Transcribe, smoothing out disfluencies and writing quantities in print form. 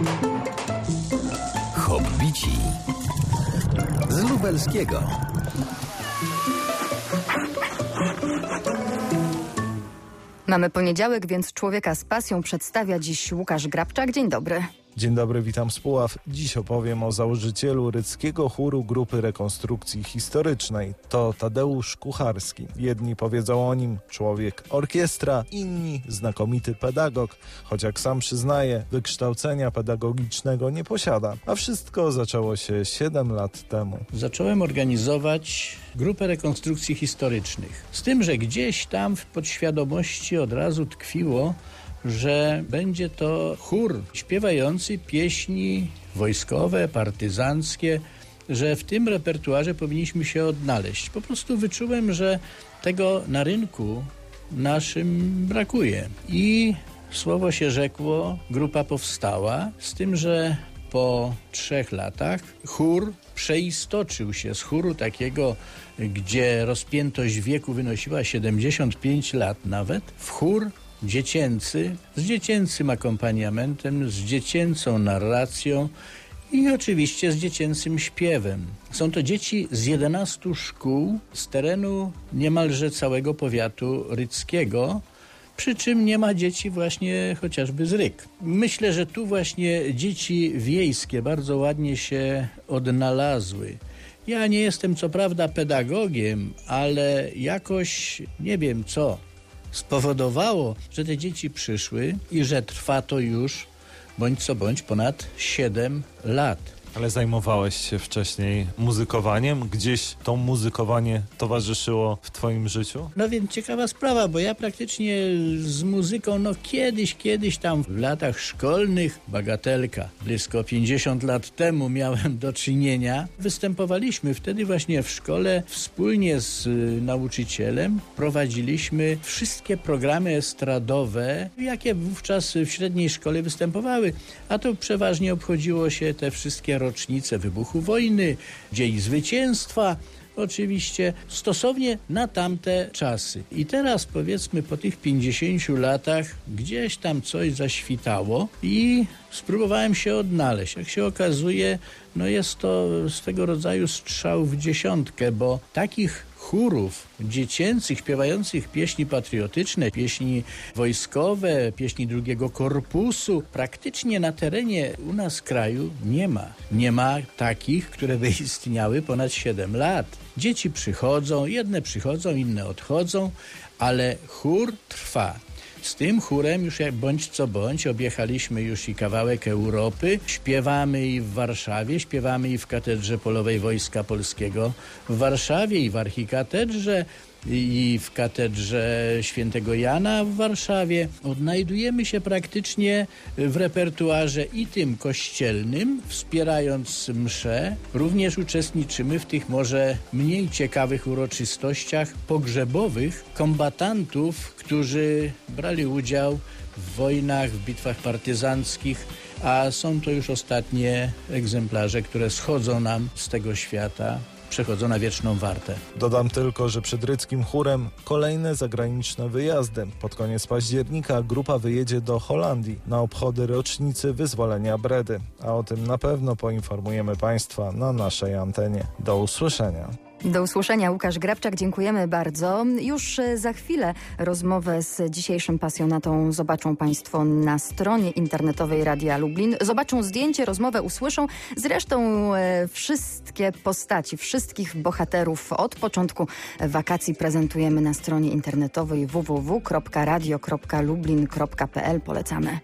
Hobbici z lubelskiego. Mamy poniedziałek, więc Człowieka z pasją przedstawia dziś Łukasz Grabczak. Dzień dobry. Dzień dobry, witam z Puław. Dziś opowiem o założycielu ryckiego chóru Grupy Rekonstrukcji Historycznej. To Tadeusz Kucharski. Jedni powiedzą o nim człowiek orkiestra, inni znakomity pedagog, choć jak sam przyznaje, wykształcenia pedagogicznego nie posiada. A wszystko zaczęło się 7 lat temu. Zacząłem organizować Grupę Rekonstrukcji Historycznych. Z tym, że gdzieś tam w podświadomości od razu tkwiło, że będzie to chór śpiewający pieśni wojskowe, partyzanckie, że w tym repertuarze powinniśmy się odnaleźć. Po prostu wyczułem, że tego na rynku naszym brakuje. I słowo się rzekło, grupa powstała, z tym, że po 3 latach chór przeistoczył się z chóru takiego, gdzie rozpiętość wieku wynosiła 75 lat nawet, w chór dziecięcy, z dziecięcym akompaniamentem, z dziecięcą narracją i oczywiście z dziecięcym śpiewem. Są to dzieci z 11 szkół z terenu niemalże całego powiatu ryckiego, przy czym nie ma dzieci właśnie chociażby z Ryk. Myślę, że tu właśnie dzieci wiejskie bardzo ładnie się odnalazły. Ja nie jestem co prawda pedagogiem, ale jakoś nie wiem co spowodowało, że te dzieci przyszły i że trwa to już bądź co bądź ponad 7 lat. Ale zajmowałeś się wcześniej muzykowaniem? Gdzieś to muzykowanie towarzyszyło w twoim życiu? No więc ciekawa sprawa, bo ja praktycznie z muzyką, kiedyś tam w latach szkolnych, bagatelka, blisko 50 lat temu miałem do czynienia. Występowaliśmy wtedy właśnie w szkole wspólnie z nauczycielem. Prowadziliśmy wszystkie programy estradowe, jakie wówczas w średniej szkole występowały, a to przeważnie obchodziło się te wszystkie rocznice wybuchu wojny, Dzień Zwycięstwa, oczywiście stosownie na tamte czasy. I teraz powiedzmy po tych 50 latach gdzieś tam coś zaświtało i spróbowałem się odnaleźć. Jak się okazuje, jest to swego rodzaju strzał w dziesiątkę, bo takich chórów dziecięcych śpiewających pieśni patriotyczne, pieśni wojskowe, pieśni drugiego korpusu praktycznie na terenie u nas kraju nie ma. Nie ma takich, które by istniały ponad 7 lat. Dzieci przychodzą, jedne przychodzą, inne odchodzą, ale chór trwa. Z tym chórem już jak bądź co bądź objechaliśmy już i kawałek Europy. Śpiewamy i w Warszawie, śpiewamy i w Katedrze Polowej Wojska Polskiego w Warszawie i w Archikatedrze i w Katedrze Świętego Jana w Warszawie. Odnajdujemy się praktycznie w repertuarze i tym kościelnym, wspierając msze. Również uczestniczymy w tych może mniej ciekawych uroczystościach pogrzebowych kombatantów, którzy brali udział w wojnach, w bitwach partyzanckich, a są to już ostatnie egzemplarze, które schodzą nam z tego świata, przechodzą na wieczną wartę. Dodam tylko, że przed ryckim chórem kolejne zagraniczne wyjazdy. Pod koniec października grupa wyjedzie do Holandii na obchody rocznicy wyzwolenia Bredy. A o tym na pewno poinformujemy Państwa na naszej antenie. Do usłyszenia. Do usłyszenia, Łukasz Grabczak, dziękujemy bardzo. Już za chwilę rozmowę z dzisiejszym pasjonatą zobaczą Państwo na stronie internetowej Radia Lublin. Zobaczą zdjęcie, rozmowę usłyszą. Zresztą wszystkie postaci, wszystkich bohaterów od początku wakacji prezentujemy na stronie internetowej www.radio.lublin.pl. Polecamy.